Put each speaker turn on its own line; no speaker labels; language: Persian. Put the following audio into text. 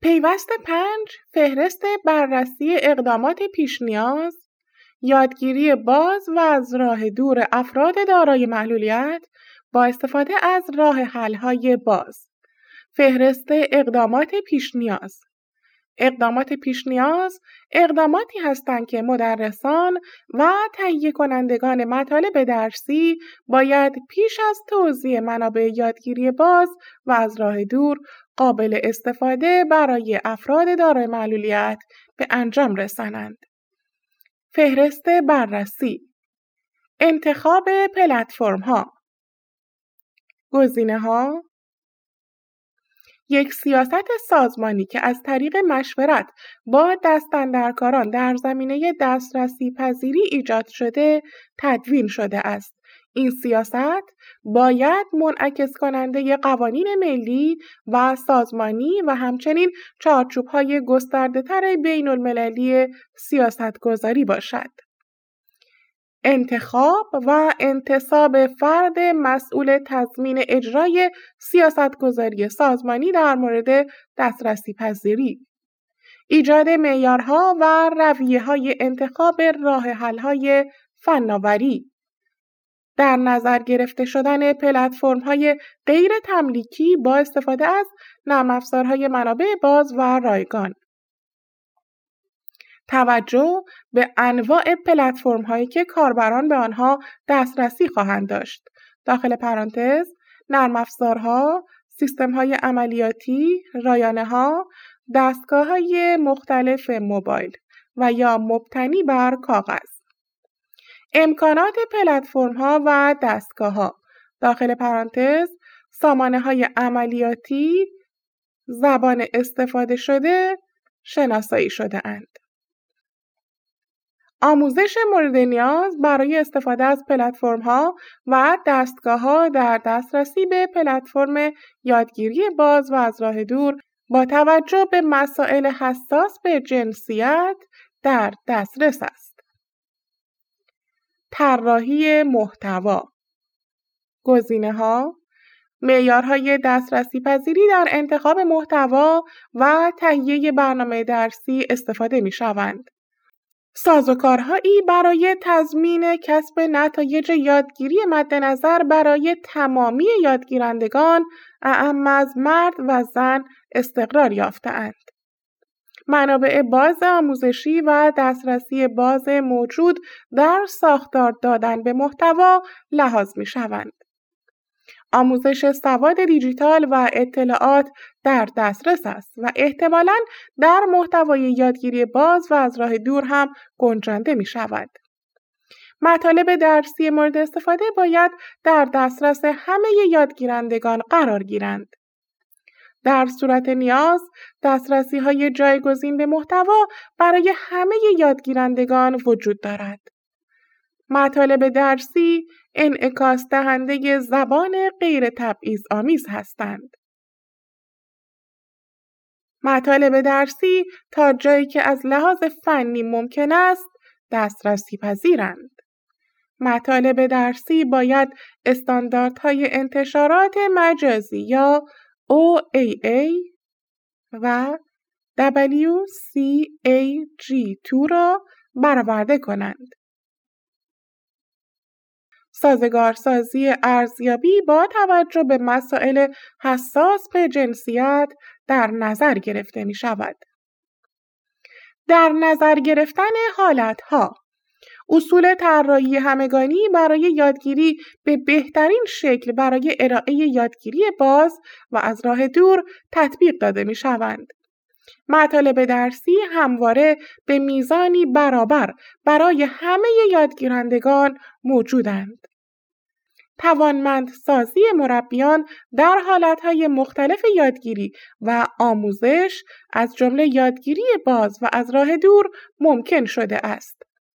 پیوست 5 فهرست بررسی اقدامات پیش نیاز، یادگیری باز و از راه دور افراد دارای معلولیت با استفاده از راه حل‌های باز. فهرست اقدامات پیش نیاز. اقدامات پیش نیاز اقداماتی هستند که مدرسان و تهیه کنندگان مطالب درسی باید پیش از توزیع منابع یادگیری باز و از راه دور قابل استفاده برای افراد دارای معلولیت به انجام رسانند. فهرست بررسی. انتخاب پلتفرم‌ها. گزینه‌ها: یک سیاست سازمانی که از طریق مشورت با دستاندرکاران در زمینه دسترسی پذیری ایجاد شده تدوین شده است. این سیاست باید منعکس کننده قوانین ملی و سازمانی و همچنین چارچوب‌های گسترده‌تر بین‌المللی سیاست‌گذاری باشد. انتخاب و انتصاب فرد مسئول تضمین اجرای سیاست‌گذاری سازمانی در مورد دسترسی پذیری. ایجاد معیارها و رویه‌های انتخاب راه حل‌های فناوری. در نظر گرفته شدن پلتفرم‌های غیر تملیکی با استفاده از نرم افزارهای منابع باز و رایگان. توجه به انواع پلتفرم‌هایی که کاربران به آنها دسترسی خواهند داشت. داخل پرانتز نرم افزارها، سیستم‌های عملیاتی، رایانه‌ها، دستگاه‌های مختلف موبایل و یا مبتنی بر کاغذ. امکانات پلتفرم‌ها و دستگاه‌ها. داخل پرانتز سامانه‌های عملیاتی، زبان استفاده شده، شناسایی شده اند. آموزش مورد نیاز برای استفاده از پلتفرم‌ها و دستگاه‌ها در دسترسی به پلتفرم یادگیری باز و از راه دور با توجه به مسائل حساس به جنسیت در دسترس است. طراحی محتوا. گزینه‌ها: معیارهای دسترسی پذیری در انتخاب محتوا و تهیه برنامه درسی استفاده می‌شوند. سازوکارهایی برای تضمین کسب نتایج یادگیری مد نظر برای تمامی یادگیرندگان اعم از مرد و زن استقرار یافته‌اند. منابع باز آموزشی و دسترسی باز موجود در ساختار دادن به محتوا لحاظ می‌شوند. آموزش سواد دیجیتال و اطلاعات در دسترس است و احتمالاً در محتوای یادگیری باز و از راه دور هم گنجانده می شود. مطالب درسی مورد استفاده باید در دسترس همه یادگیرندگان قرار گیرند. در صورت نیاز، دسترسی‌های جایگزین به محتوا برای همه یادگیرندگان وجود دارد. مطالب درسی انعکاس دهنده زبان غیر تبعیض‌آمیز هستند. مطالب درسی تا جایی که از لحاظ فنی ممکن است دسترسی پذیرند. مطالب درسی باید استانداردهای انتشارات مجازی یا OAA و WCAG2 را برآورده کنند. سازگارسازی ارزیابی با توجه به مسائل حساس به جنسیت در نظر گرفته می شود. در نظر گرفتن حالتها. اصول طراحی همگانی برای یادگیری به بهترین شکل برای ارائه یادگیری باز و از راه دور تطبیق داده می شوند. مطالب درسی همواره به میزانی برابر برای همه یادگیرندگان موجودند. توانمندسازی مربیان در حالتهای مختلف یادگیری و آموزش از جمله یادگیری باز و از راه دور ممکن شده است.